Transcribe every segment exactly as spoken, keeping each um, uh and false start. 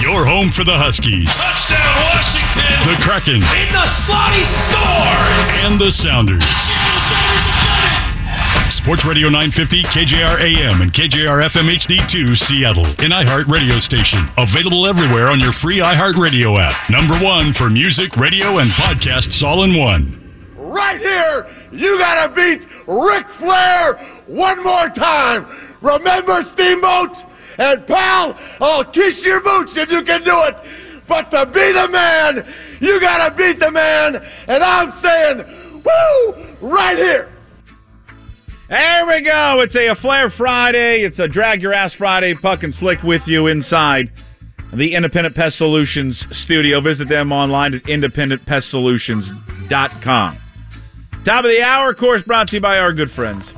Your home for the Huskies. Touchdown, Washington. The Kraken. In the slot, he scores. And the Sounders. Sports Radio nine fifty, K J R A M and K J R F M H D two, Seattle. An iHeart radio station. Available everywhere on your free iHeart Radio app. Number one for music, radio, and podcasts all in one. Right here, you gotta beat Ric Flair one more time. Remember, Steamboat? And pal, I'll kiss your boots if you can do it. But to be the man, you gotta beat the man. And I'm saying, woo, right here. There we go. It's a, a Flair Friday. It's a Drag Your Ass Friday. Puck and Slick with you inside the Independent Pest Solutions studio. Visit them online at independent pest solutions dot com. Top of the hour, of course, brought to you by our good friends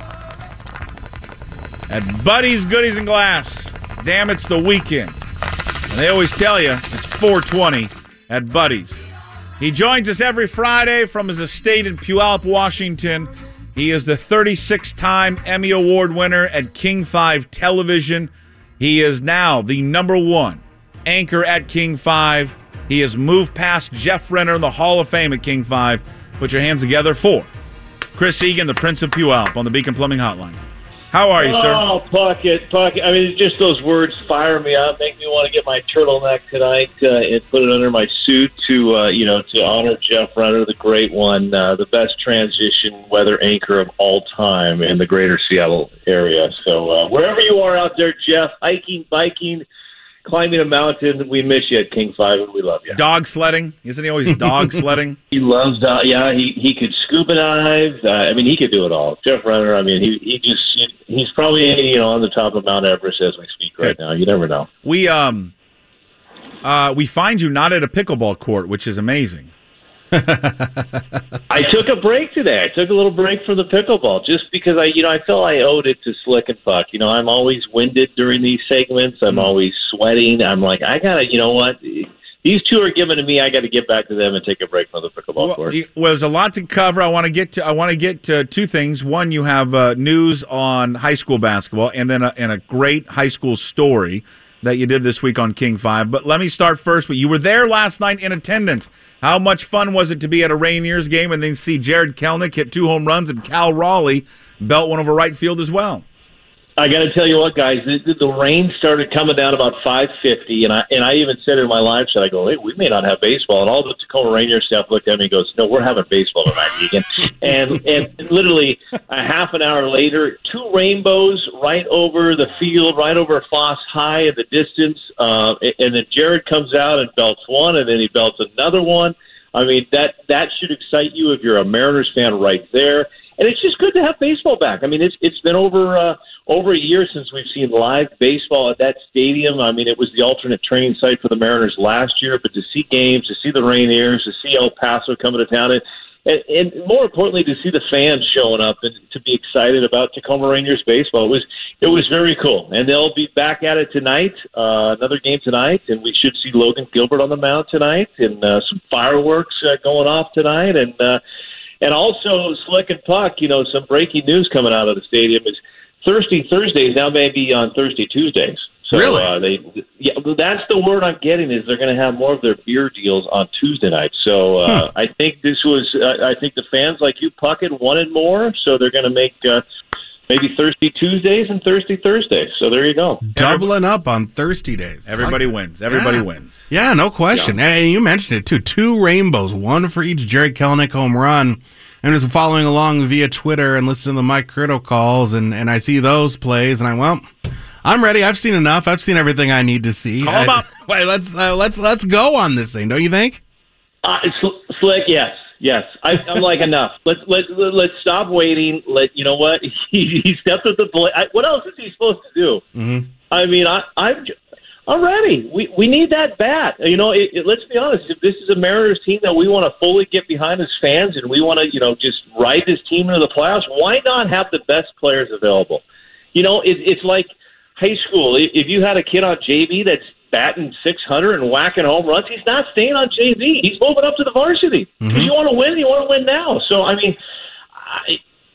at Buddy's Goodies and Glass. Damn, it's the weekend. And they always tell you it's four twenty at Buddy's. He joins us every Friday from his estate in Puyallup, Washington. He is the thirty-sixth time Emmy Award winner at King five Television. He is now the number one anchor at King five. He has moved past Jeff Renner in the Hall of Fame at King five. Put your hands together for Chris Egan, the Prince of Puyallup, on the Beacon Plumbing Hotline. How are you, sir? Oh, Puckett, Puckett. I mean, just those words fire me up, make me want to get my turtleneck tonight uh, and put it under my suit to, uh, you know, to honor Jeff Renner, the great one, uh, the best transition weather anchor of all time in the greater Seattle area. So uh, wherever you are out there, Jeff, hiking, biking, climbing a mountain, we miss you at King five, and we love you. Dog sledding? Isn't he always dog sledding? He loves dog. Yeah, he, he could scuba dive. Uh, I mean, he could do it all. Jeff Renner, I mean, he, he just, he's probably, you know, on the top of Mount Everest as we speak right now. You never know. We, um, uh, we find you not at a pickleball court, which is amazing. I took a break today. I took a little break from the pickleball just because I, you know, I felt I owed it to Slick and Puck. You know, I'm always winded during these segments. I'm always sweating. I'm like, I gotta, you know what? These two are given to me. I got to get back to them and take a break from the pickleball well, court. Well, there's a lot to cover. I want to get to. I want to get to two things. One, you have uh, news on high school basketball, and then a, and a great high school story that you did this week on King five. But let me start first with you were there last night in attendance. How much fun was it to be at a Rainiers game and then see Jared Kelnick hit two home runs and Cal Raleigh belt one over right field as well? I got to tell you what, guys, the, the rain started coming down about five fifty, and I and I even said in my live chat, I go, hey, we may not have baseball. And all the Tacoma Rainier staff looked at me and goes, no, we're having baseball tonight, Egan. and and literally a half an hour later, two rainbows right over the field, right over Foss High in the distance, uh, and then Jared comes out and belts one, and then he belts another one. I mean, that, that should excite you if you're a Mariners fan right there. And it's just good to have baseball back. I mean, it's it's been over uh, over a year since we've seen live baseball at that stadium. I mean, it was the alternate training site for the Mariners last year, but to see games, to see the Rainiers, to see El Paso coming to town, and, and, and more importantly, to see the fans showing up and to be excited about Tacoma Rainiers baseball, it was it was very cool. And they'll be back at it tonight, uh, another game tonight, and we should see Logan Gilbert on the mound tonight, and uh, some fireworks uh, going off tonight, and. Uh, And also, Slick and Puck, you know, some breaking news coming out of the stadium is Thirsty Thursdays now may be on Thirsty Tuesdays. So, really? Uh, they, yeah, that's the word I'm getting is they're going to have more of their beer deals on Tuesday night. So uh, huh. I think this was, uh, I think the fans like you, Puckett, wanted more, so they're going to make uh, maybe Thirsty Tuesdays and Thirsty Thursdays. So there you go. Doubling up on Thirsty days. Everybody like wins. Everybody yeah. wins. Yeah, no question. Yeah. And you mentioned it, too. Two rainbows, one for each Jared Kelnick home run. I'm just following along via Twitter and listening to the Mike Crito calls, and, and I see those plays, and I well, I'm ready. I've seen enough. I've seen everything I need to see. Call about. Wait, let's uh, let's let's go on this thing. Don't you think? Uh, Slick, yes, yes. I, I'm like enough. Let's let let's stop waiting. Let you know what he, he stepped up the plate. What else is he supposed to do? Mm-hmm. I mean, I I'm. I'm ready. We we need that bat. You know, it, it, let's be honest. If this is a Mariners team that we want to fully get behind as fans and we want to, you know, just ride this team into the playoffs, why not have the best players available? You know, it, it's like high school. If you had a kid on J V that's batting six hundred and whacking home runs, he's not staying on J V. He's moving up to the varsity. Because mm-hmm. you want to win, you want to win now. So, I mean, I,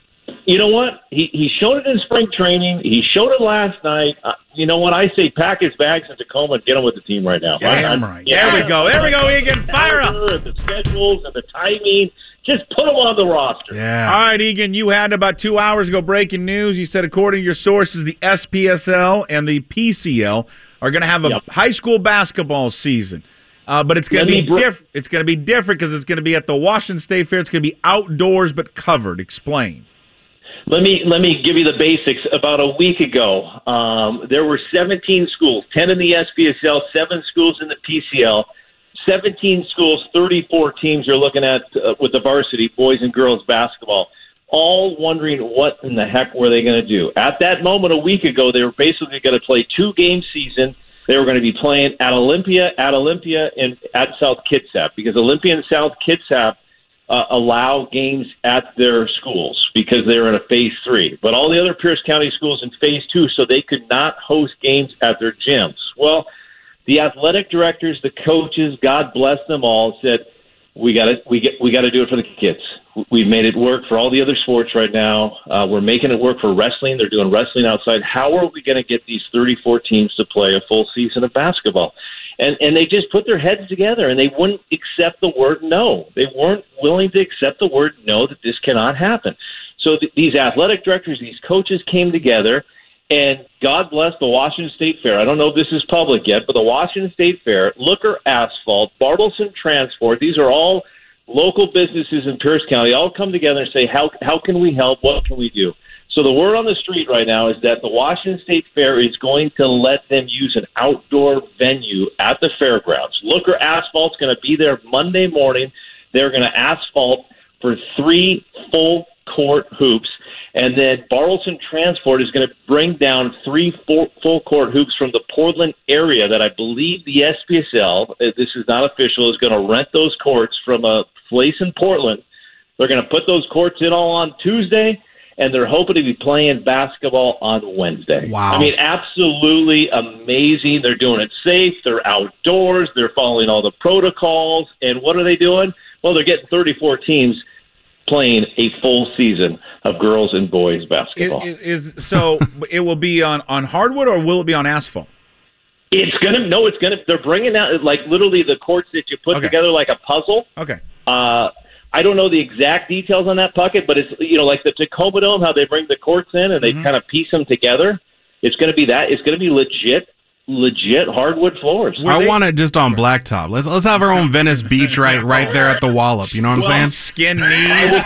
You know what? He he showed it in spring training. He showed it last night. Uh, you know what? I say pack his bags in Tacoma and get him with the team right now. Damn right. Yeah, there we go. There we go, Egan. Fire up. The schedules and the timing. Just put him on the roster. Yeah. All right, Egan, you had about two hours ago breaking news. You said, according to your sources, the S P S L and the P C L are going to have a Yep. high school basketball season. Uh, but it's going to Let be me br- different. It's going to be different because it's going to be at the Washington State Fair. It's going to be outdoors but covered. Explain. Let me let me give you the basics. About a week ago, um, there were seventeen schools, ten in the S P S L, seven schools in the P C L, seventeen schools, thirty-four teams you're looking at uh, with the varsity, boys and girls basketball, all wondering what in the heck were they going to do. At that moment a week ago, they were basically going to play two-game season. They were going to be playing at Olympia, at Olympia, and at South Kitsap, because Olympia and South Kitsap Uh, allow games at their schools because they're in a phase three. But all the other Pierce County schools in phase two, so they could not host games at their gyms. Well, the athletic directors, the coaches, God bless them all, said, we got to we get we got to do it for the kids. We've made it work for all the other sports right now. Uh, we're making it work for wrestling. They're doing wrestling outside. How are we going to get these thirty-four teams to play a full season of basketball? And and they just put their heads together, and they wouldn't accept the word no. They weren't willing to accept the word no, that this cannot happen. So th- these athletic directors, these coaches came together, and God bless the Washington State Fair. I don't know if this is public yet, but the Washington State Fair, Looker Asphalt, Bartleson Transport, these are all local businesses in Pierce County, all come together and say, how how can we help? What can we do? So the word on the street right now is that the Washington State Fair is going to let them use an outdoor venue at the fairgrounds. Looker Asphalt's going to be there Monday morning. They're going to asphalt for three full court hoops. And then Bartleson Transport is going to bring down three full, full court hoops from the Portland area that I believe the S P S L, this is not official, is going to rent those courts from a place in Portland. They're going to put those courts in all on Tuesday, and they're hoping to be playing basketball on Wednesday. Wow. I mean, absolutely amazing. They're doing it safe. They're outdoors. They're following all the protocols. And what are they doing? Well, they're getting thirty-four teams playing a full season of girls and boys basketball. Is, is so it will be on, on hardwood, or will it be on asphalt? It's going to, no, it's going to, they're bringing out, like, literally the courts that you put Okay. together like a puzzle. Okay. Uh, I don't know the exact details on that bucket, but it's, you know, like the Tacoma Dome, how they bring the courts in and they Mm-hmm. kind of piece them together. It's going to be that. It's going to be legit, legit hardwood floors. I they- want it just on blacktop. Let's let's have our own Venice Beach right right there at the Wallop. You know what I'm saying? Skin knees.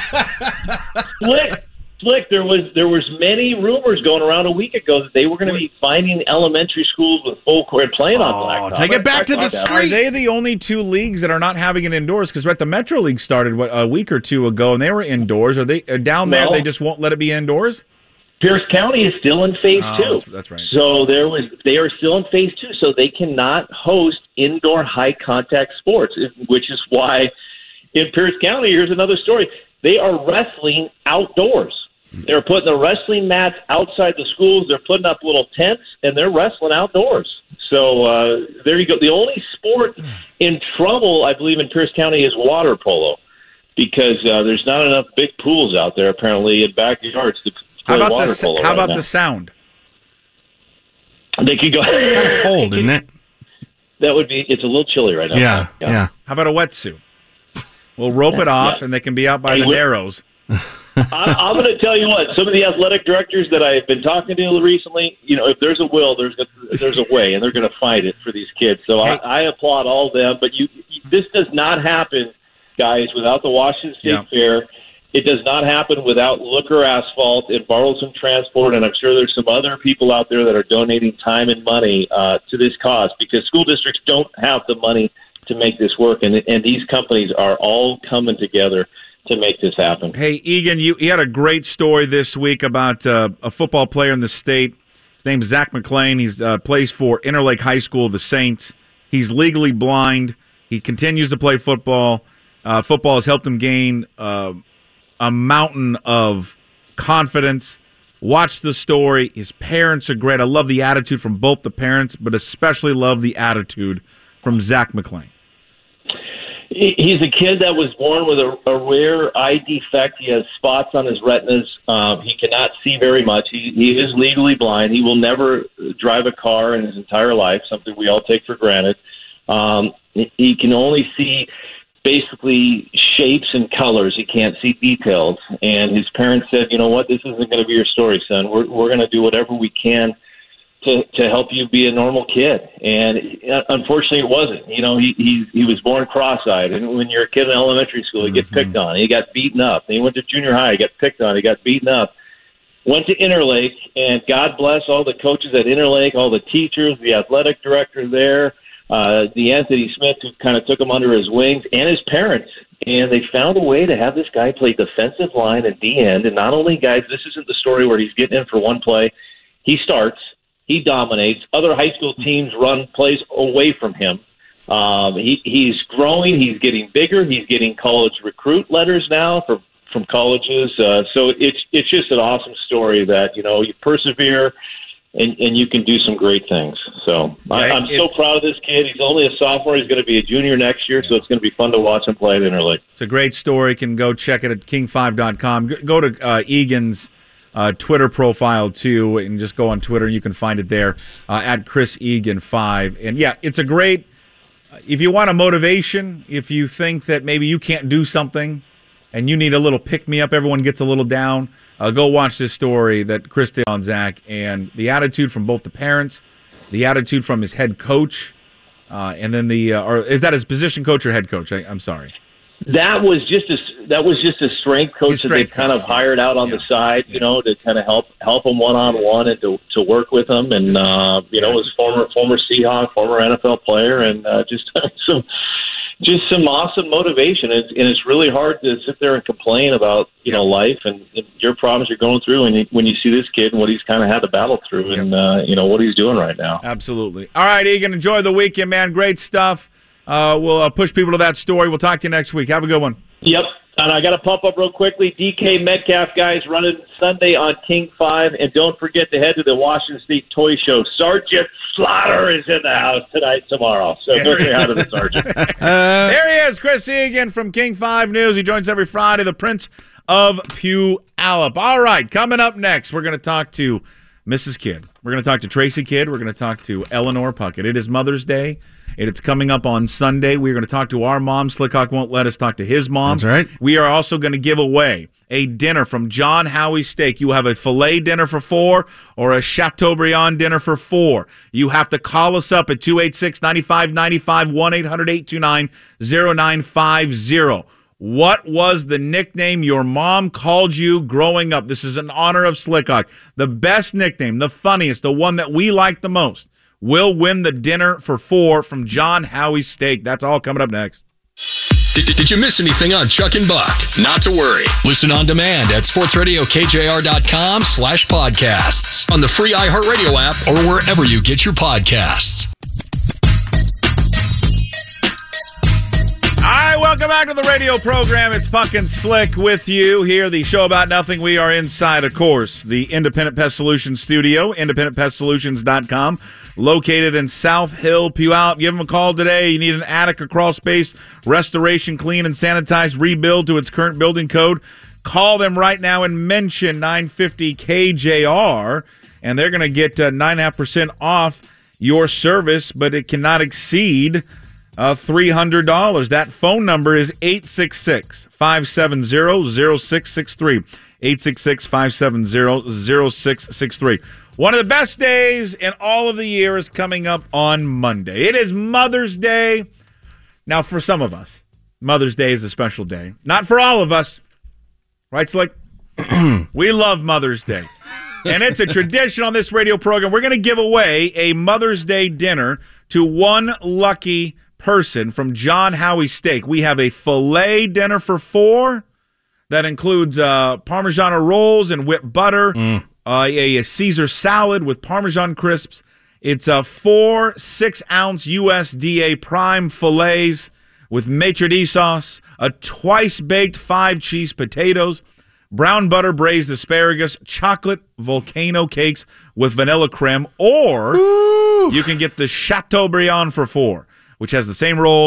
Slick, Slick, there was there was many rumors going around a week ago that they were going to be finding elementary schools with full court playing on blacktop. take it back to the I thought that- Are they the only two leagues that are not having it indoors? Because the Metro League started what, a week or two ago, and they were indoors. Are they uh, down there? Well- They just won't let it be indoors. Pierce County is still in phase Oh, two. that's- that's right. So there was they are still in phase two, so they cannot host indoor high contact sports, which is why in Pierce County, here's another story. They are wrestling outdoors. They're putting the wrestling mats outside the schools. They're putting up little tents, and they're wrestling outdoors. So uh, there you go. The only sport in trouble, I believe, in Pierce County is water polo, because uh, there's not enough big pools out there, apparently, in backyards to How play about water the polo How right about now. the sound? They could go. Cold, isn't it? That would be. It's a little chilly right now. Yeah, yeah. How about a wetsuit? We'll rope it off, Yeah. and they can be out by Hey, the we- Narrows. I'm, I'm going to tell you what. Some of the athletic directors that I've been talking to recently, you know, if there's a will, there's a, there's a way, and they're going to find it for these kids. So Hey. I, I applaud all of them. But you, you, this does not happen, guys, without the Washington State Yeah. Fair. It does not happen without Looker Asphalt and Bartleson Transport, and I'm sure there's some other people out there that are donating time and money uh, to this cause, because school districts don't have the money to make this work, and and these companies are all coming together to make this happen. Hey, Egan, you, you had a great story this week about uh, a football player in the state. His name's Zach McClain. He uh, plays for Interlake High School, the Saints. He's legally blind. He continues to play football. Uh, football has helped him gain uh, a mountain of confidence. Watch the story. His parents are great. I love the attitude from both the parents, but especially love the attitude from Zach McClain. He's a kid that was born with a, a rare eye defect. He has spots on his retinas. Um, he cannot see very much. He, he is legally blind. He will never drive a car in his entire life, something we all take for granted. Um, he can only see basically shapes and colors. He can't see details. And his parents said, you know what, this isn't going to be your story, son. We're, we're going to do whatever we can to to help you be a normal kid. And unfortunately, it wasn't. You know, he he, he was born cross-eyed. And when you're a kid in elementary school, you get mm-hmm. picked on. He got beaten up. And he went to junior high. He got picked on. He got beaten up. Went to Interlake, and God bless all the coaches at Interlake, all the teachers, the athletic director there, uh, the Anthony Smith who kind of took him under his wings, and his parents. And they found a way to have this guy play defensive line and D-end. And not only, guys, this isn't the story where he's getting in for one play. He starts. He dominates. Other high school teams run plays away from him. Um, he, he's growing. He's getting bigger. He's getting college recruit letters now from, from colleges. Uh, so it's it's just an awesome story that, you know, you persevere and, and you can do some great things. So I, I'm so proud of this kid. He's only a sophomore. He's going to be a junior next year, so it's going to be fun to watch him play at Interlake. It's a great story. You can go check it at king five dot com. Go to uh, Egan's Uh, Twitter profile too, and just go on Twitter. You can find it there uh, at Chris Egan five. And yeah, it's a great. If you want a motivation, if you think that maybe you can't do something, and you need a little pick me up, everyone gets a little down. Uh, go watch this story that Chris did on Zach, and the attitude from both the parents, the attitude from his head coach, uh, and then the uh, or is that his position coach or head coach? I, I'm sorry. That was just a that was just a strength coach strength that they kind coach, of hired out on yeah. the side, you yeah. know, to kind of help help him one on one and to to work with him. And uh, you yeah. know, was former former Seahawk, former N F L player, and uh, just some just some awesome motivation. And, and it's really hard to sit there and complain about you yeah. know life and, and your problems you're going through, and when you see this kid and what he's kind of had to battle through, yeah. and uh, you know what he's doing right now. Absolutely. All right, Egan, enjoy the weekend, man. Great stuff. Uh, we'll uh, push people to that story. We'll talk to you next week. Have a good one. Yep. And I got to pump up real quickly. D K Metcalf, guys, running Sunday on King five. And don't forget to head to the Washington State Toy Show. Sergeant Slaughter is in the house tonight, tomorrow. So go say hi to the Sergeant. uh, there he is, Chris Egan from King five News. He joins every Friday, the Prince of Puyallup. All right, coming up next, we're going to talk to Missus Kidd. We're going to talk to Tracy Kidd. We're going to talk to Eleanor Puckett. It is Mother's Day. And it's coming up on Sunday. We're going to talk to our mom. Slickhawk won't let us talk to his mom. That's right. We are also going to give away a dinner from John Howie Steak. You have a filet dinner for four or a Chateaubriand dinner for four. You have to call us up at two eight six, nine five nine five, one eight hundred, eight two nine, zero nine five zero. What was the nickname your mom called you growing up? This is in honor of Slickhawk. The best nickname, the funniest, the one that we like the most, will win the dinner for four from John Howie Steak. That's all coming up next. Did, did you miss anything on Chuck and Buck? Not to worry. Listen on demand at sportsradiokjr.com slash podcasts, on the free iHeartRadio app, or wherever you get your podcasts. All right, welcome back to the radio program. It's Buck and Slick with you here, the show about nothing. We are inside, of course, the Independent Pest Solutions studio, independent pest solutions dot com, located in South Hill, Puyallup. Give them a call today. You need an attic or crawl space, restoration, clean and sanitize, rebuild to its current building code. Call them right now and mention nine fifty K J R, and they're going to get uh, nine point five percent off your service, but it cannot exceed Uh, three hundred dollars. That phone number is eight six six, five seven zero, zero six six three. eight six six, five seven zero, zero six six three. One of the best days in all of the year is coming up on Monday. It is Mother's Day. Now, for some of us, Mother's Day is a special day. Not for all of us. Right, Slick? We love Mother's Day. And it's a tradition on this radio program. We're going to give away a Mother's Day dinner to one lucky person from John Howie Steak. We have a filet dinner for four that includes uh, Parmigiano rolls and whipped butter, mm. uh, a, a Caesar salad with Parmesan crisps. It's a four six-ounce U S D A prime fillets with maitre d' sauce, a twice-baked five-cheese potatoes, brown butter braised asparagus, chocolate volcano cakes with vanilla creme, or Ooh. You can get the Chateaubriand for four, which has the same rolls,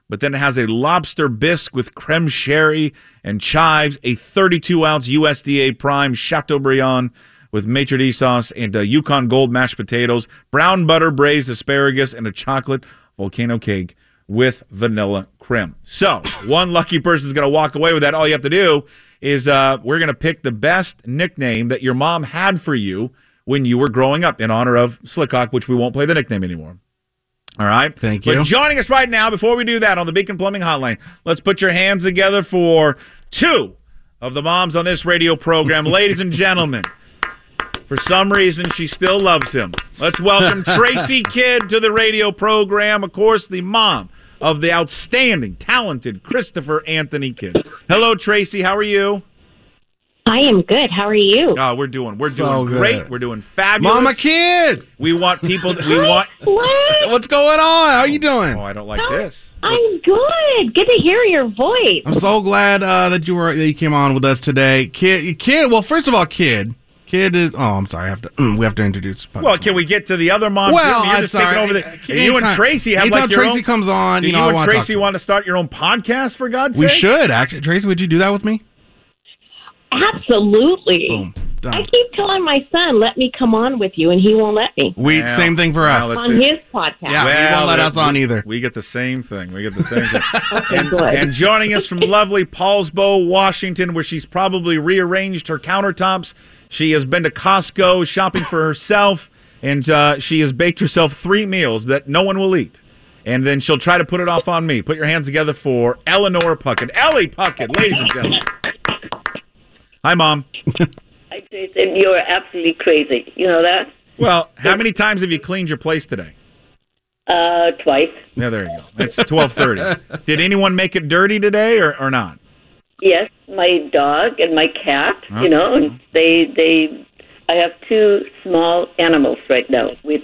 but then it has a lobster bisque with creme sherry and chives, a thirty-two ounce U S D A Prime Chateaubriand with maitre d' sauce, and a Yukon Gold mashed potatoes, brown butter braised asparagus, and a chocolate volcano cake with vanilla creme. So one lucky person is going to walk away with that. All you have to do is uh, we're going to pick the best nickname that your mom had for you when you were growing up in honor of Slickhawk, which we won't play the nickname anymore. All right? Thank you. But joining us right now, before we do that, on the Beacon Plumbing Hotline, let's put your hands together for two of the moms on this radio program. Ladies and gentlemen, for some reason, she still loves him. Let's welcome Tracy Kidd to the radio program. Of course, the mom of the outstanding, talented Christopher Anthony Kidd. Hello, Tracy. How are you? I am good. How are you? Oh, we're doing we're So doing great. good. We're doing fabulous. Mama Kidd, We want people. We want. What? what's going on? How you doing? Oh, I don't like this. I'm What's- good. Good to hear your voice. I'm so glad uh, that you were that you came on with us today, Kid. Kid. Well, first of all, Kid. Kid is. Oh, I'm sorry. I have to. We have to introduce. Well, can we get to the other mom? Well, too? You're I'm just sorry. taking over the. Anytime- you and Tracy have anytime like your Tracy own. comes on, Do you you, know, I and wanna Tracy talk to want to start your own podcast? For God's We sake, should actually. Tracy, would you do that with me? Absolutely. Boom. Done. I keep telling my son, let me come on with you, and he won't let me. We Well, same thing for well, us. let's On see. his podcast. Yeah. he won't let that- us on we- either. We get the same thing. We get the same thing. Okay, and, good. and joining us from lovely Paulsbo, Washington, where she's probably rearranged her countertops. She has been to Costco shopping for herself, and uh, she has baked herself three meals that no one will eat. And then she'll try to put it off on me. Put your hands together for Eleanor Puckett. Ellie Puckett, ladies and gentlemen. Hi, Mom. I Jason, you're absolutely crazy. You know that? Well, how many times have you cleaned your place today? Uh, twice. Yeah, there you go. It's twelve thirty. Did anyone make it dirty today or, or not? Yes, my dog and my cat. Okay. You know, and they they. I have two small animals right now, which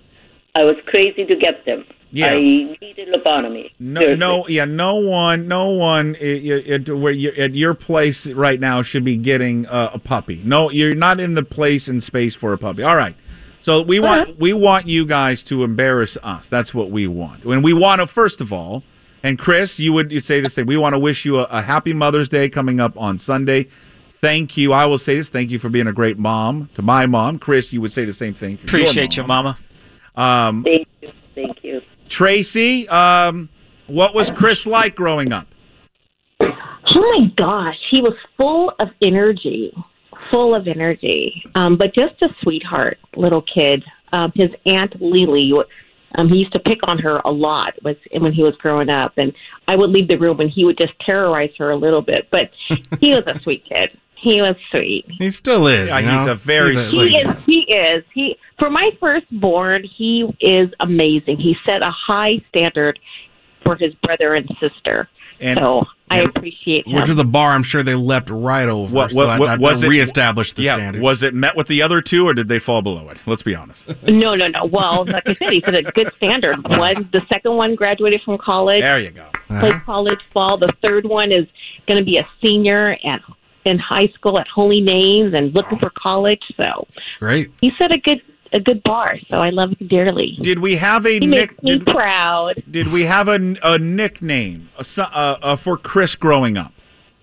I was crazy to get them. Yeah. I needed lobotomy. No, Seriously. no, yeah, no one, no one it, it, it, where you, at your place right now should be getting uh, a puppy. No, you're not in the place and space for a puppy. All right, so we want Uh-huh. we want you guys to embarrass us. That's what we want, and we want to first of all. And Chris, you would you say the same. We want to wish you a, a happy Mother's Day coming up on Sunday. Thank you. I will say this. Thank you for being a great mom to my mom. Chris, you would say the same thing for Appreciate your you, mom. Mama. Um, Thank you. Thank you. Tracy, um, what was Chris like growing up? Oh my gosh, he was full of energy, full of energy, um, but just a sweetheart little kid. Um, his aunt Lily, um, he used to pick on her a lot was when he was growing up, and I would leave the room and he would just terrorize her a little bit. But he was a sweet kid. He was sweet. He still is. Yeah, you he's know? a very He's He like- is. He is. He for my firstborn, he is amazing. He set a high standard for his brother and sister. And- so I and- appreciate him. Which is the bar I'm sure they leapt right over. What- so what- I what- had was to it- reestablish the yeah, standard. was it met with the other two, or did they fall below it? Let's be honest. No, no, no. Well, like I said, he set a good standard. One, the second one graduated from college, There you go. played college ball. The third one is going to be a senior at in high school at Holy Names and looking for college. So Great. he set a good a good bar. So I love him dearly. Did we have a He nick? makes me Did, proud. did we have a, a nickname a, so- uh, uh, for Chris growing up?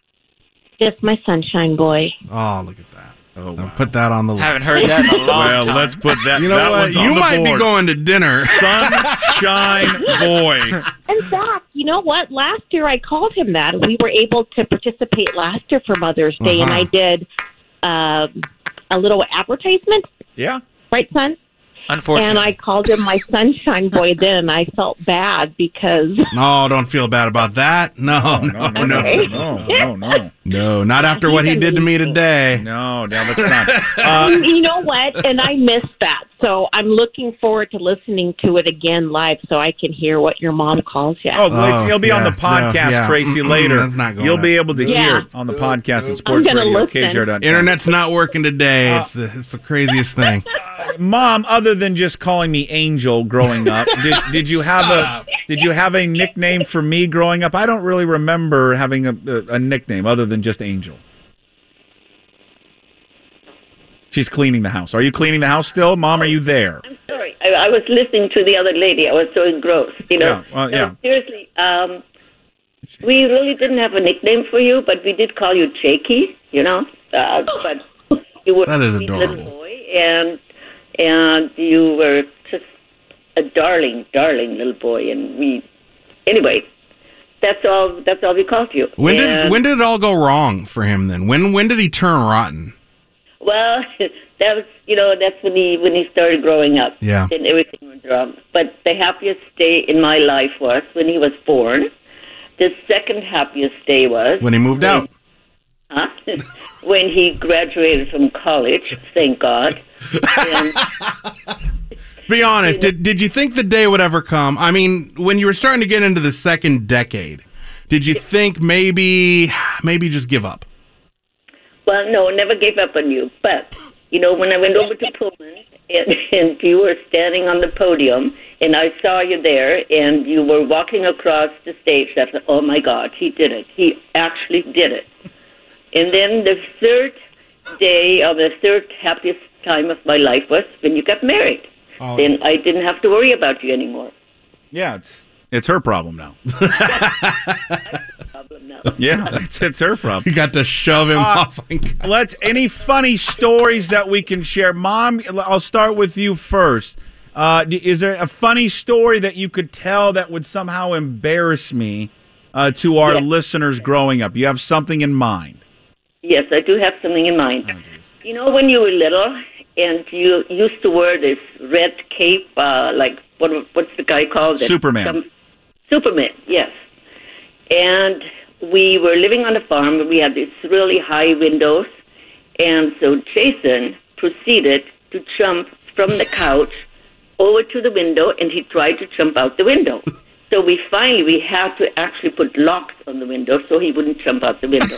Just my sunshine boy. Oh, look at that. Oh, I'll put that on the list. Haven't heard that in a long well, time. let's put that. You know that what? one's on You the might be board. going to dinner. Sunshine Boy. In fact, you know what? Last year I called him that. We were able to participate last year for Mother's Day, and Uh-huh. I did um, a little advertisement, Yeah. right, son? Unfortunately. And I called him my sunshine boy then, and I felt bad because No, don't feel bad about that. No, no, No, no, no. no, no, no, no, No, not after what he did to me today. no. No, let's not. Uh, you know what? And I missed that. So I'm looking forward to listening to it again live so I can hear what your mom calls you. oh, well, it's, Oh, he'll be on yeah, the podcast, yeah, yeah. Tracy. Mm-mm, Later, that's not going you'll up. be able to Yeah. hear it on the podcast at Sports gonna Radio listen. K J R dot com. Internet's not working today. It's the it's the craziest thing. Mom, other than just calling me Angel growing up, did, did you have a did you have a nickname for me growing up? I don't really remember having a, a, a nickname other than just Angel. She's cleaning the house. Are you cleaning the house still, Mom? Are you there? I'm sorry. I, I was listening to the other lady. I was so engrossed. You know. Yeah, well, yeah. No, seriously. Um, We really didn't have a nickname for you, but we did call you Jakey, you know. Uh, but you were That is a sweet adorable. little boy, and and you were just a darling, darling little boy. And we, anyway, that's all. That's all we called you. When did And- when did it all go wrong for him then? When when did he turn rotten? Well, that was, you know, that's when he when he started growing up. Yeah. And everything went wrong. But the happiest day in my life was when he was born. The second happiest day was When he moved when- out. Huh? When he graduated from college, thank God. And Be honest, did did you think the day would ever come? I mean, when you were starting to get into the second decade, did you think maybe maybe just give up? well, no, never gave up on you. But you know, when I went over to Pullman and, and you were standing on the podium, and I saw you there, and you were walking across the stage, I thought, oh my God, he did it. He actually did it. And then the third day of the third happiest time of my life was when you got married. Oh. Then I didn't have to worry about you anymore. Yeah, it's it's her problem now. Problem now. Yeah, it's it's her problem. You got to shove him Uh, off. Like, Let's any funny stories that we can share. Mom, I'll start with you first. Uh, d- is there a funny story that you could tell that would somehow embarrass me uh, to our Yes. listeners growing up? You have something in mind? Yes, I do have something in mind. You know, when you were little and you used to wear this red cape, uh, like, what? what's the guy called? It? Superman. Some- Superman, yes. And we were living on a farm, and we had these really high windows. And so Jason proceeded to jump from the couch over to the window, and he tried to jump out the window. So we finally, we had to actually put locks on the window so he wouldn't jump out the window.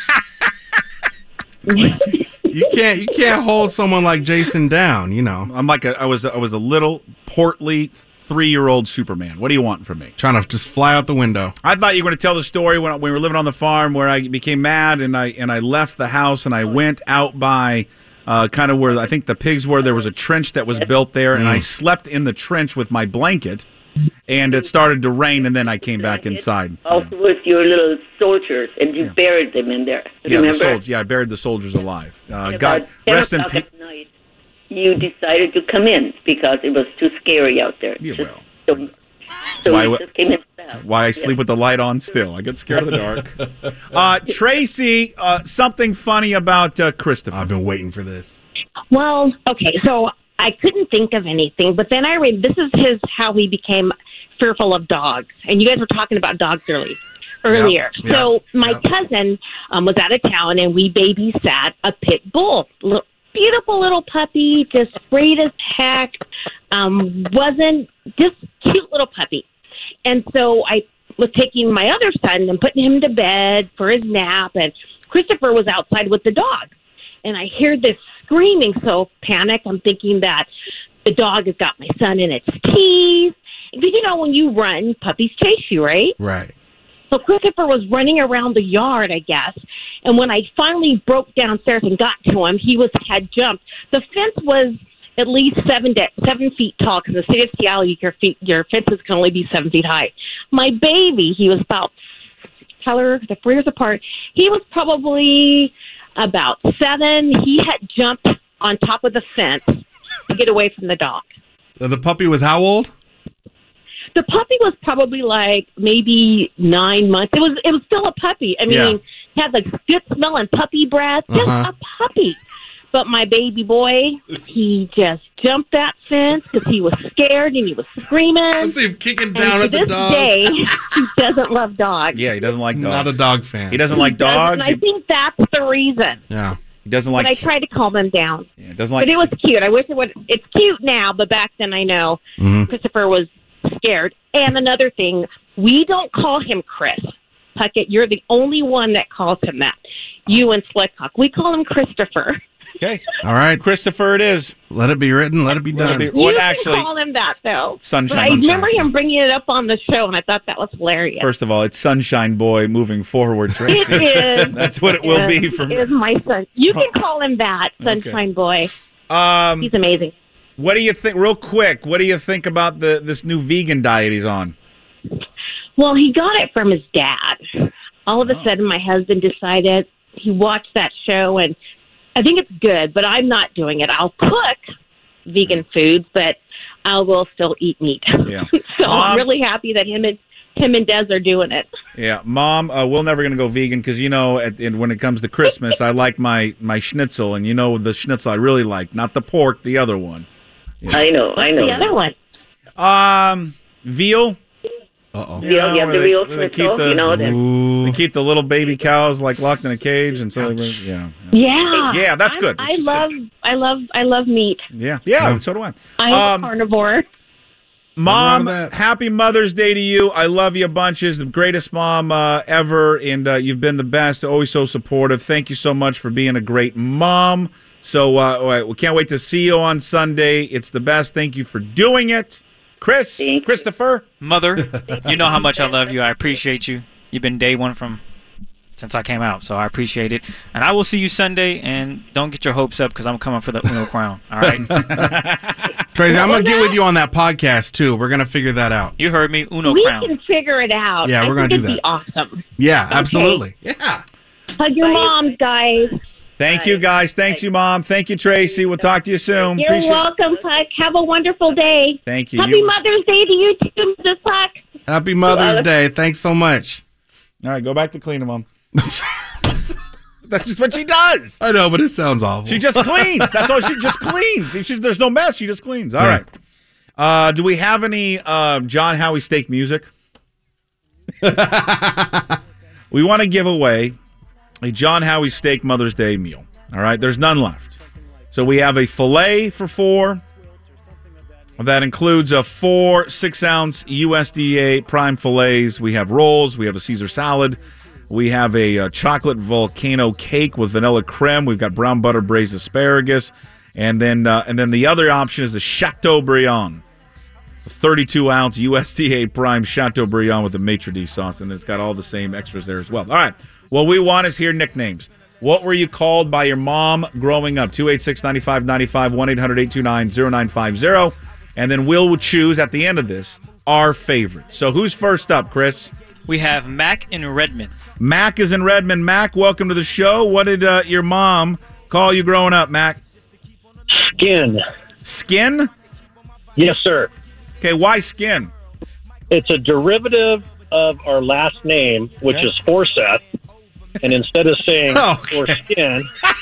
you can't you can't hold someone like Jason down, you know. I'm like a, I was I was a little portly three year old Superman. What do you want from me? Trying to just fly out the window. I thought you were going to tell the story when we were living on the farm where I became mad and I and I left the house and I went out by uh, kind of where I think the pigs were. There was a trench that was built there, and I slept in the trench with my blanket. And it started to rain, and then I came back inside. Also with your little soldiers, and you buried them in there. Yeah, the Remember? soldiers. Yeah, I buried the soldiers alive. Uh, About God ten rest in o'clock peace. at night, you decided to come in because it was too scary out there. Yeah, Just- well. So, so why, you just came in. why I sleep with the light on still. I get scared of the dark. Uh, Tracy, uh, something funny about uh, Christopher. I've been waiting for this. Well, okay, so I couldn't think of anything, but then I read this is his how he became fearful of dogs, and you guys were talking about dogs early, earlier. Yep, So yep, my yep. cousin um, was out of town, and we babysat a pit bull, L- beautiful little puppy, just great as heck. Um, wasn't just cute little puppy, and so I was taking my other son and putting him to bed for his nap, and Christopher was outside with the dog. And I hear this screaming, so panic. I'm thinking that the dog has got my son in its teeth. Because, you know, when you run, puppies chase you, right? Right. So Christopher was running around the yard, I guess. And when I finally broke downstairs and got to him, he was had jumped. The fence was at least seven de- seven feet tall, because in the state of Seattle, your feet, your fences can only be seven feet high. My baby, he was about, color, the four years apart, he was probably about seven. He had jumped on top of the fence to get away from the dog. The the puppy was how old? The puppy was probably like maybe nine months. It was it was still a puppy. I mean, Yeah. he had like good smelling puppy breath. Just Uh-huh. a puppy. But my baby boy, he just jumped that fence because he was scared and he was screaming. I see him kicking And down to at the this dog. day, he doesn't love dogs. Yeah, he doesn't like dogs. Not a dog fan. He doesn't like He doesn't, dogs. and I think that's the reason. Yeah. He doesn't But like. I tried to calm him down. Yeah, doesn't like. But it was cute. I wish it would. It's cute now, but back then I know Mhm. Christopher was scared. And another thing, we don't call him Chris. Puckett, you're the only one that calls him that. You and Slickhawk. We call him Christopher. Okay. All right. Christopher, it is. Let it be written. Let it be Let it done. be- You What can actually? call him that, though. Sunshine. But I remember Sunshine. him bringing it up on the show, and I thought that was hilarious. First of all, it's Sunshine Boy moving forward, it Tracy. is. That's what it will Yes, be from. It is my son. You can call him that, Sunshine Boy. Um, He's amazing. what do you think? Real quick, what do you think about the this new vegan diet he's on? Well, he got it from his dad. All of a sudden, my husband decided he watched that show, and I think it's good, but I'm not doing it. I'll cook vegan foods, but I will still eat meat. Yeah. so Mom, I'm really happy that him and him and Des are doing it. Yeah, Mom, uh, we're never going to go vegan because, you know, at, in, when it comes to Christmas, I like my, my schnitzel, and you know the schnitzel I really like, not the pork, the other one. Yeah. I know, I know. The other one. Um, veal. Uh-oh. You Veal, know, you have where the they- veal where they schnitzel, keep the- you know, then- They keep the little baby cows like locked in a cage, and so they, yeah, Yeah. Yeah, that's I'm- good. I It's just love, I love, I love meat. yeah, yeah. So do I. I'm Um, a carnivore. Mom, Nothing wrong with that. happy Mother's Day to you. I love you bunches. The greatest mom uh, ever, and uh, you've been the best. Always so supportive. Thank you so much for being a great mom. So uh, we can't wait to see you on Sunday. It's the best. Thank you for doing it. Chris, Thank you. Christopher. Mother, you know how much I love you. I appreciate you. You've been day one from since I came out, so I appreciate it. And I will see you Sunday, and don't get your hopes up because I'm coming for the Uno crown, all right? Tracy, I'm going to get with you on that podcast, too. We're going to figure that out. You heard me, Uno We crown. can figure it out. Yeah, I we're gonna think do it'd that. Be awesome. Yeah, absolutely. Yeah. Hug your moms, guys. Thank you, guys. Thanks you, Mom. Thank you, Tracy. We'll talk to you soon. You're Appreciate it. welcome, Puck. Have a wonderful day. Thank you. Happy You- Mother's Day to you too, Missus Puck. Happy Mother's Day. Thanks so much. All right, go back to cleaning, Mom. That's just what she does. I know, but it sounds awful. She just cleans. That's all. She just cleans. It's just, there's no mess. She just cleans. All Yeah. right. Uh, do we have any uh, John Howie steak music? We want to give away a John Howie steak Mother's Day meal. All right. There's none left. So we have a filet for four. That includes a four six-ounce U S D A prime fillets. We have rolls. We have a Caesar salad. We have a, uh chocolate volcano cake with vanilla creme. We've got brown butter braised asparagus, and then uh, and then the other option is the Chateaubriand, a thirty-two ounce U S D A prime Chateaubriand with a maitre d' sauce, and it's got all the same extras there as well. All right, what we want is hear nicknames. What were you called by your mom growing up? two eight six, nine five nine five, one eight hundred, eight two nine, zero nine five zero, and then we'll choose at the end of this our favorite. So who's first up, Chris? We have Mac in Redmond. Mac is in Redmond. Mac, welcome to the show. What did uh, your mom call you growing up, Mac? Skin. Skin? Yes, sir. Okay, why skin? It's a derivative of our last name, which Okay. is Forseth. And instead of saying Okay. foreskin,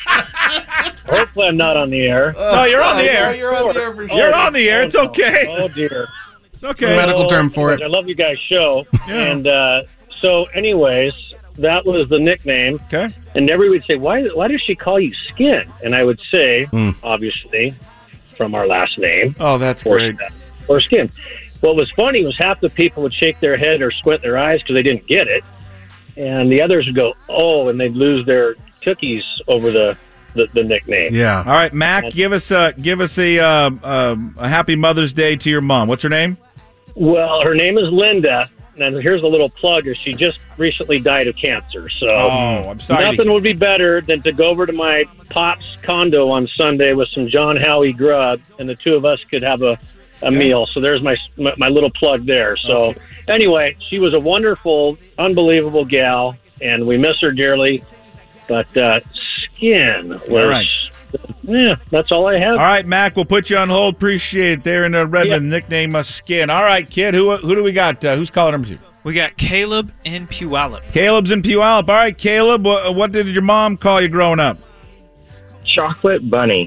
hopefully I'm not on the air. Oh, you're on the air. You're on the air for sure. You're on the air. It's Oh, no. okay. Oh, dear. It's okay. Medical term for Oh, it. I love you guys' show. Yeah. And uh, so, anyways, that was the nickname. Okay. And everybody would say, why, why does she call you Skin? And I would say, Mm. obviously, from our last name. Oh, that's or, great. or skin. What was funny was half the people would shake their head or squint their eyes because they didn't get it, and the others would go, "Oh," and they'd lose their cookies over the the, the nickname. Yeah. All right, Mac, give us a give us a uh, uh, a happy Mother's Day to your mom. What's her name? Well, her name is Linda, and here's a little plug: is she just recently died of cancer. So Oh, I'm sorry. to nothing hear- would be better than to go over to my pop's condo on Sunday with some John Howie grub, and the two of us could have a. A meal. So there's my my, my little plug there. So Okay. anyway, she was a wonderful, unbelievable gal, and we miss her dearly. But uh, Skin was, All right. yeah, that's all I have. All right, Mac, we'll put you on hold. Appreciate it. There in uh, Redmond, nickname uh, Skin. All right, kid, who who do we got? Uh, who's caller number two? We got Caleb in Puyallup. Caleb's in Puyallup. All right, Caleb, what, what did your mom call you growing up? Chocolate bunny.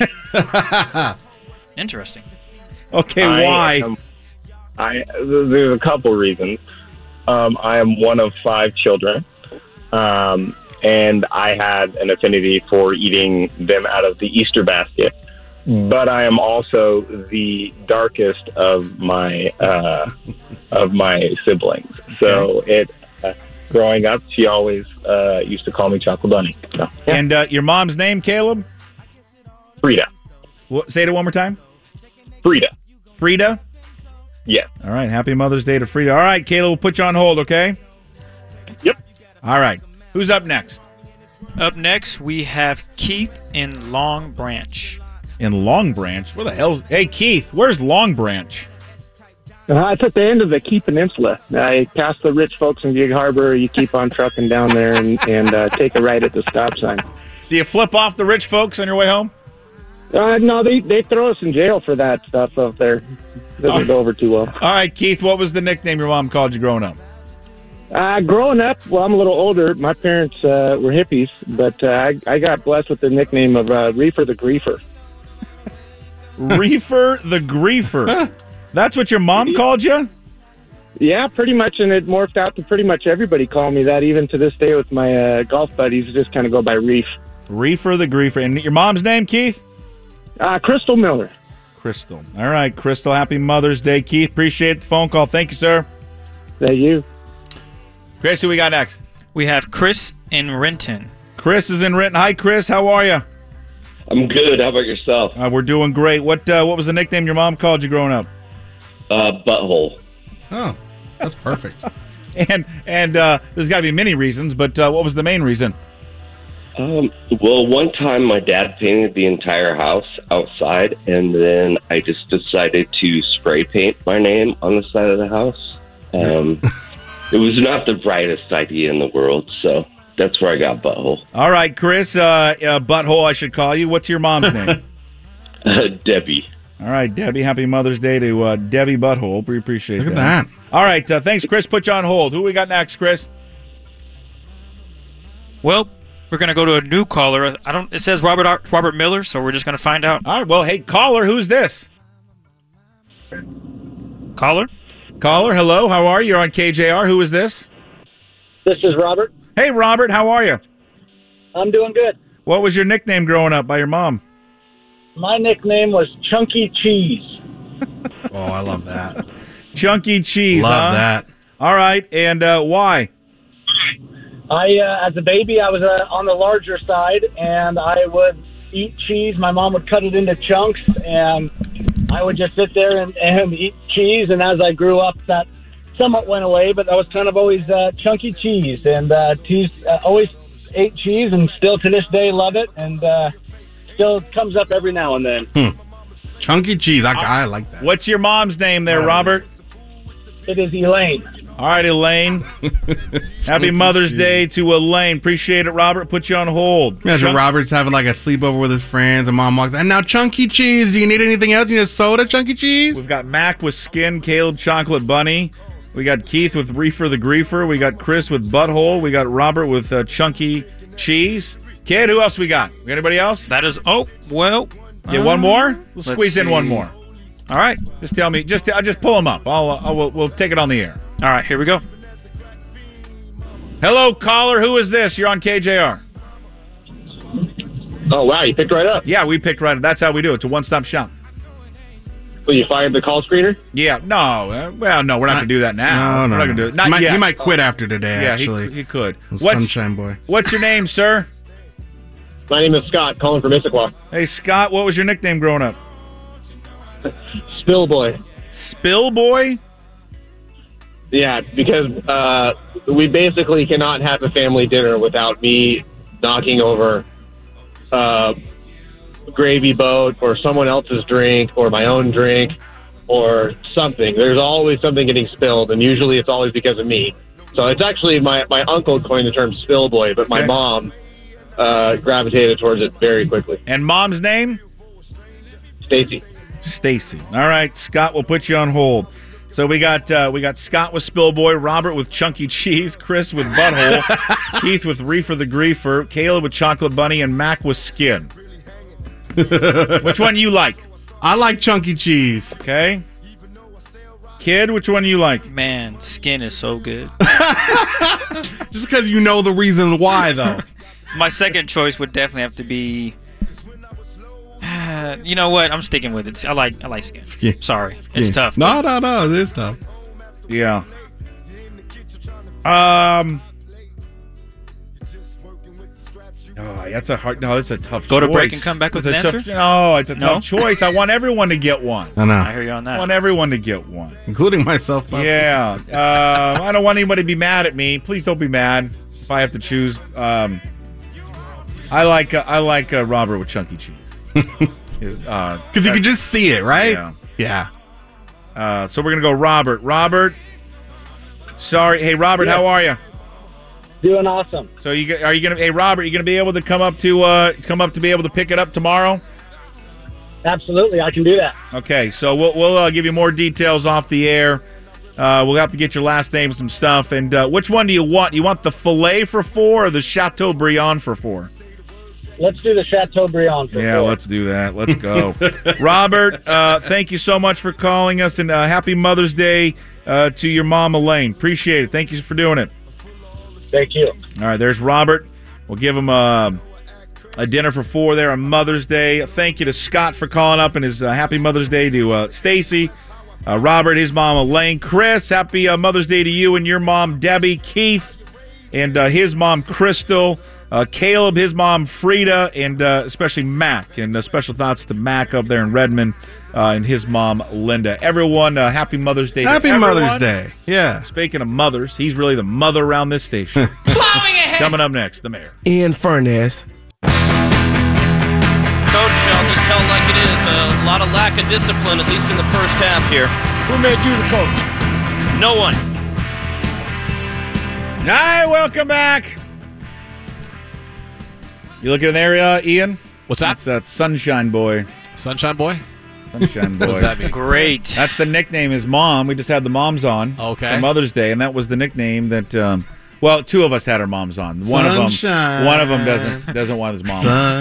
Interesting. Okay, I why? am- I there's a couple reasons. Um, I am one of five children, um, and I had an affinity for eating them out of the Easter basket. But I am also the darkest of my uh, of my siblings. So it uh, growing up, she always uh, used to call me Chocolate Bunny. So, yeah. And uh, your mom's name, Caleb? Frida. What, say it one more time. Frida. Frida? Yes. All right, happy Mother's Day to Frida. All right, Caleb, we'll put you on hold, okay? Yep. All right. Who's up next? Up next, we have Keith in Long Branch. In Long Branch? Where the hell's... Hey, Keith, where's Long Branch? Uh, it's at the end of the Key Peninsula. I pass the rich folks in Gig Harbor. You keep on trucking down there and, and uh, take a right at the stop sign. Do you flip off the rich folks on your way home? Uh, no, they, they throw us in jail for that stuff up there. Doesn't go over too well. All right, Keith, what was the nickname your mom called you growing up? Uh, growing up, well, I'm a little older. My parents uh, were hippies, but uh, I, I got blessed with the nickname of uh, Reefer the Griefer. Reefer the Griefer. That's what your mom called you? Yeah, pretty much, and it morphed out to pretty much everybody calling me that. Even to this day with my uh, golf buddies, just kind of go by Reef. Reefer the Griefer. And your mom's name, Keith? Uh, Crystal Miller. Crystal. All right, Crystal, happy Mother's Day. Keith, appreciate the phone call. Thank you, sir. Thank you. Chris, who we got next? We have Chris in Renton. Chris is in Renton. Hi, Chris. How are you? I'm good. How about yourself? Uh, we're doing great. What uh, What was the nickname your mom called you growing up? Uh, butthole. Oh, that's perfect. and and uh, there's got to be many reasons, but uh, what was the main reason? Um, well, one time my dad painted the entire house outside, and then I just decided to spray paint my name on the side of the house. Um, it was not the brightest idea in the world, so that's where I got butthole. All right, Chris, uh, uh, butthole I should call you. What's your mom's name? uh, Debbie. All right, Debbie, happy Mother's Day to uh, Debbie Butthole. We appreciate Look that. at that. All right, uh, thanks, Chris. Put you on hold. Who we got next, Chris? Well, we're going to go to a new caller. I don't. It says Robert Robert Miller, so we're just going to find out. All right, well, hey, caller, who's this? Caller? Caller, hello, how are you? You're on K J R. Who is this? This is Robert. Hey, Robert, how are you? I'm doing good. What was your nickname growing up by your mom? My nickname was Chunky Cheese. Oh, I love that. Chunky Cheese, Love huh? that. All right, and uh, why? I, uh, as a baby, I was uh, on the larger side, and I would eat cheese. My mom would cut it into chunks, and I would just sit there and, and eat cheese. And as I grew up, that somewhat went away, but I was kind of always uh, Chunky Cheese, and uh, cheese, uh, always ate cheese, and still to this day love it, and uh, still comes up every now and then. Hmm. Chunky Cheese, I, I like that. What's your mom's name there, Robert? It is Elaine. All right, Elaine. Happy Mother's Day to Elaine. Appreciate it, Robert. Put you on hold. Imagine Chunk- Robert's having like a sleepover with his friends, and mom walks, and now Chunky Cheese. Do you need anything else? You need a soda, Chunky Cheese? We've got Mac with Skin, Caleb Chocolate Bunny. We got Keith with Reefer the Griefer. We got Chris with Butthole. We got Robert with uh, Chunky Cheese. Kid, who else we got? We got anybody else? That is, oh, well. Yeah, um, one more? We'll let's squeeze in see. one more. All right. Just tell me. Just I'll just pull them up. I'll, I'll we'll, we'll take it on the air. All right, here we go. Hello, caller. Who is this? You're on K J R. Oh, wow. You picked right up. Yeah, we picked right up. That's how we do it. It's a one-stop shop. Well, you fired the call screener? Yeah. No. Uh, well, no, we're not going to do that now. No, no, we're not no. going to do it. Not he might, yet. He might quit after today, yeah, actually. he, he could. The What's, Sunshine Boy. What's your name, sir? My name is Scott, calling from Issaquah. Hey, Scott, what was your nickname growing up? Spill Boy. Spill Boy? Yeah, because uh, we basically cannot have a family dinner without me knocking over uh, gravy boat or someone else's drink or my own drink or something. There's always something getting spilled, and usually it's always because of me. So it's actually my, my uncle coined the term Spill Boy, but my Okay. mom uh, gravitated towards it very quickly. And mom's name? Stacy. Stacy. All right, Scott, we'll put you on hold. So we got uh, we got Scott with Spillboy, Robert with Chunky Cheese, Chris with Butthole, Keith with Reefer the Griefer, Caleb with Chocolate Bunny, and Mac with Skin. Which one do you like? I like Chunky Cheese. Okay. Kid, which one do you like? Man, Skin is so good. Just because you know the reason why, though. My second choice would definitely have to be. Uh, you know what? I'm sticking with it. I like I like Skin. Skin. Sorry, Skin. it's tough. No, no, no. It is tough. Yeah. Um. Oh, that's a hard. No, that's a tough. Go to choice. break and come back with It's an a tough, answer? No, it's a No? tough choice. I want everyone to get one. I know. I hear you on I that. want everyone to get one. Including myself. Bob. Yeah. Uh, I don't want anybody to be mad at me. Please don't be mad if I have to choose. Um, I like uh, I like uh, Robert with Chunky Cheese. Because Because you could just see it, right? Yeah. Yeah. Uh, so we're gonna go Robert. Robert, sorry. Hey, Robert, Yes. how are you? Doing awesome. So you are you gonna? Hey, Robert, you gonna be able to come up to uh, come up to be able to pick it up tomorrow? Absolutely, I can do that. Okay, so we'll we'll uh, give you more details off the air. Uh, we'll have to get your last name and some stuff. And uh, which one do you want? You want the filet for four or the Chateaubriand for four? Let's do the Chateaubriand for Yeah, four. let's do that. Let's go. Robert, uh, thank you so much for calling us, and uh, happy Mother's Day uh, to your mom, Elaine. Appreciate it. Thank you for doing it. Thank you. All right, there's Robert. We'll give him a, a dinner for four there on Mother's Day. Thank you to Scott for calling up, and his uh, happy Mother's Day to uh, Stacy. Uh, Robert, his mom, Elaine. Chris, happy uh, Mother's Day to you and your mom, Debbie. Keith, and uh, his mom, Crystal. Uh, Caleb, his mom, Frida, and uh, especially Mac. And uh, special thoughts to Mac up there in Redmond uh, and his mom, Linda. Everyone, uh, happy Mother's Day. Happy to everyone. Mother's Day. Yeah. Speaking of mothers, he's really the mother around this station. Plowing ahead. Coming up next, the mayor. Ian Furness. Coach, I'll just tell it like it is. A lot of lack of discipline, at least in the first half here. Who made you the coach? No one. Hi, welcome back. You looking in there, uh, Ian? What's that? That's that Sunshine Boy. Sunshine Boy? Sunshine Boy. What does that mean? Great. That's the nickname. His mom. We just had the moms on Okay. for Mother's Day, and that was the nickname that. Um, well, two of us had our moms on. One Sunshine. of them. One of them doesn't doesn't want his mom.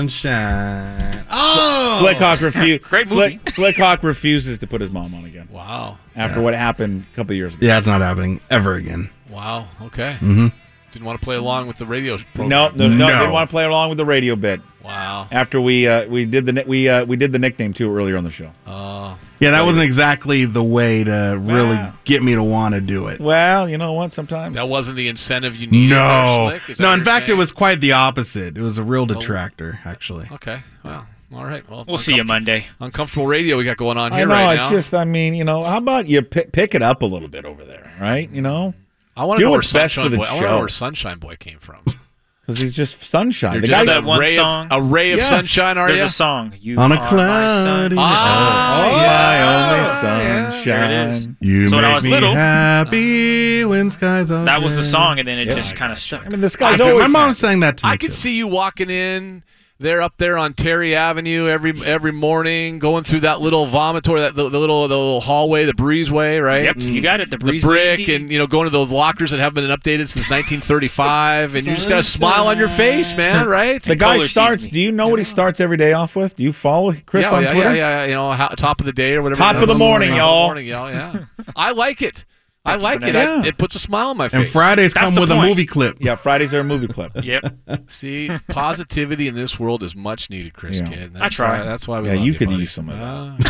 Sunshine. Oh, Slickhawk refuses. Great movie. Slick, Slickhawk refuses to put his mom on again. Wow. After what happened a couple of years ago. Yeah, it's not happening ever again. Wow. Okay. Mm-hmm. Didn't want to play along with the radio program. No, no, no, No. didn't want to play along with the radio bit. Wow. After we uh, we did the ni- we uh, we did the nickname too earlier on the show. Uh, Yeah, that wasn't exactly the way to really Wow. get me to want to do it. Well, you know what? Sometimes that wasn't the incentive you needed. No. there, Slick? Is that No, what in you're fact, it saying? was quite the opposite. It was a real detractor, actually. Okay. Well, all right. Well, We'll see you Monday. Uncomfortable radio we got going on I here know. right it's now. just. I mean, you know, how about you pick, pick it up a little bit over there, right? You know, I want to do know where what's best Sunshine for the Boy. I want to know show. where Sunshine Boy came from. Because he's just sunshine. You're The just guy- a that one ray song? of a ray of Yes. sunshine. Are There's you? a song. You On a are my cloudy sunshine. Ah, Oh, yeah. my only Yeah. sunshine. There it is. You So when I make was me little- happy when skies are That was the gray. song, and then it Yeah. just kind of stuck. I mean, this I guy's could- always. my mom sang that to me, I could too. see you walking in there up there on Terry Avenue every every morning, going through that little vomitory, that the, the little the little hallway, the breezeway, right? Yep, so you got it. The The breeze brick, and you know, going to those lockers that haven't been updated since nineteen thirty-five, and you just got a smile on your face, man, right? The guy color starts. sees me. Do you know what he starts every day off with? Do you follow Chris yeah, on yeah, Twitter? yeah, yeah, you know, how, top of the day or whatever. Top it of the is. morning, Top of the y'all. morning, y'all. Yeah, I like it. I Thank you like for it. that. I, it puts a smile on my face. And Fridays That's come the with a point. movie clip. Yeah, Fridays are a movie clip. Yep. See, positivity in this world is much needed, Chris Yeah. Kid. I That's try. Why, that's why we Yeah, love you you could buddy. use some of that.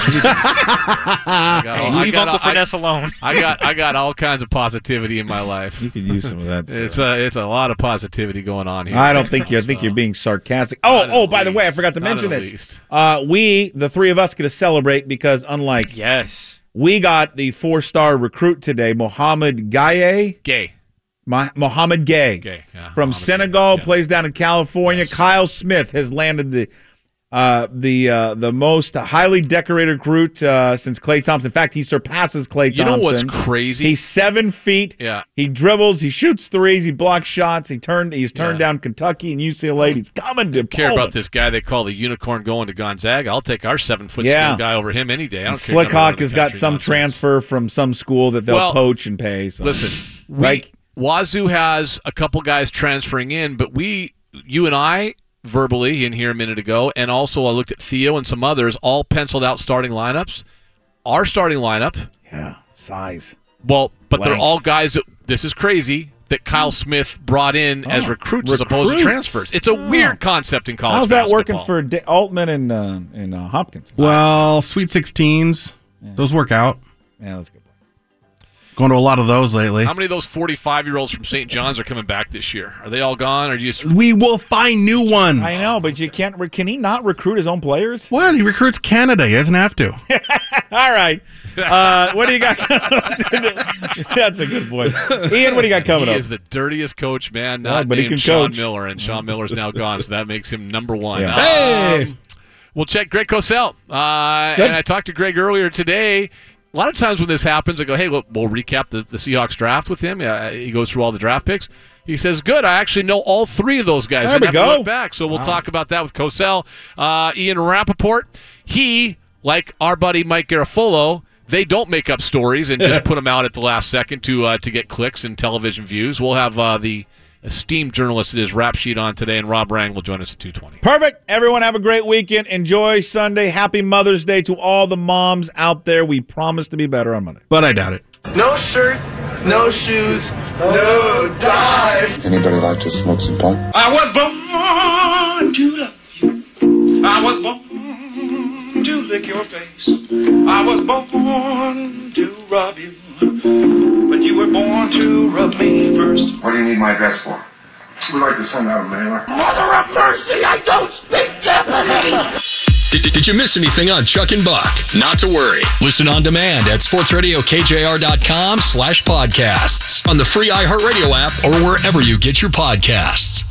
Uh, I got, all- Hey, I leave got Uncle all- I- Finesse alone. I got I got all kinds of positivity in my life. You could use some of that. sir. It's a it's a lot of positivity going on here. I don't think you. I think So, you're being sarcastic. Oh, Not oh! at By the way, I least. forgot to Not mention at this. least. Uh, we, the three of us, get to celebrate because unlike Yes. we got the four-star recruit today, Mohamed Gaye. Gay. Mo- Mohamed Gaye. Gay. Yeah, From Mohamed Senegal, Gay, yeah. plays down in California. Yes. Kyle Smith has landed the uh, the uh, the most highly decorated recruit uh, since Klay Thompson. In fact, he surpasses Klay You Thompson. know what's crazy? He's seven feet. Yeah. He dribbles. He shoots threes. He blocks shots. He turned. He's turned Yeah. down Kentucky and U C L A. He's coming to care Poland. about this guy they call the unicorn going to Gonzaga. I'll take our seven foot Yeah. skilled guy over him any day. I don't And care. another word Slickhawk of the has got country some nonsense. transfer from some school that they'll Well, poach and pay. So. Listen, we, Right? Wazoo has a couple guys transferring in, but we, you and I, verbally in here a minute ago, and also I looked at Theo and some others, all penciled out starting lineups. Our starting lineup, yeah, size. well, but they're Length. all guys that, this is crazy, that Kyle Smith brought in as Oh, recruits, as opposed to recruits. transfers. It's a Oh. weird concept in college How's that working basketball. for D- Altman and uh, and uh, Hopkins? Well, Sweet sixteens, those work out. Yeah, that's a good. Going to a lot of those lately. How many of those forty-five-year-olds from Saint John's are coming back this year? Are they all gone, or do you just... We will find new ones. I know, but you can't. Re- can he not recruit his own players? What? He recruits Canada. He doesn't have to. All right. Uh, what do you got? That's a good point. Ian, what do you got coming he up? is the dirtiest coach, man, Yeah, not but he named can Sean coach. Miller, and Sean Miller's now gone, so that makes him number one. Yeah. Hey! Um, we'll check Greg Cosell. Uh, Good. and I talked to Greg earlier today. a lot of times when this happens, I go, hey, we'll, we'll recap the, the Seahawks draft with him. Uh, he goes through all the draft picks. He says, good, I actually know all three of those guys. There I we have go. to look back. So we'll Wow. talk about that with Cosell. Uh, Ian Rappaport, he, like our buddy Mike Garafolo, they don't make up stories and just put them out at the last second to uh, to get clicks and television views. We'll have uh, the esteemed journalist that is Rap Sheet on today, and Rob Rang will join us at two twenty. Perfect. Everyone have a great weekend. Enjoy Sunday. Happy Mother's Day to all the moms out there. We promise to be better on Monday. But I doubt it. No shirt, no shoes, no ties. Anybody like to smoke some pot? I was born to love you. I was born to lick your face. I was born to rub you. But you were born to rub me first. What do you need my address for? We'd like to send out a mailer. Mother of mercy, I don't speak Japanese. Did, did you miss anything on Chuck and Buck? Not to worry. Listen on demand at sportsradiokjr.com slash podcasts on the free iHeartRadio app or wherever you get your podcasts.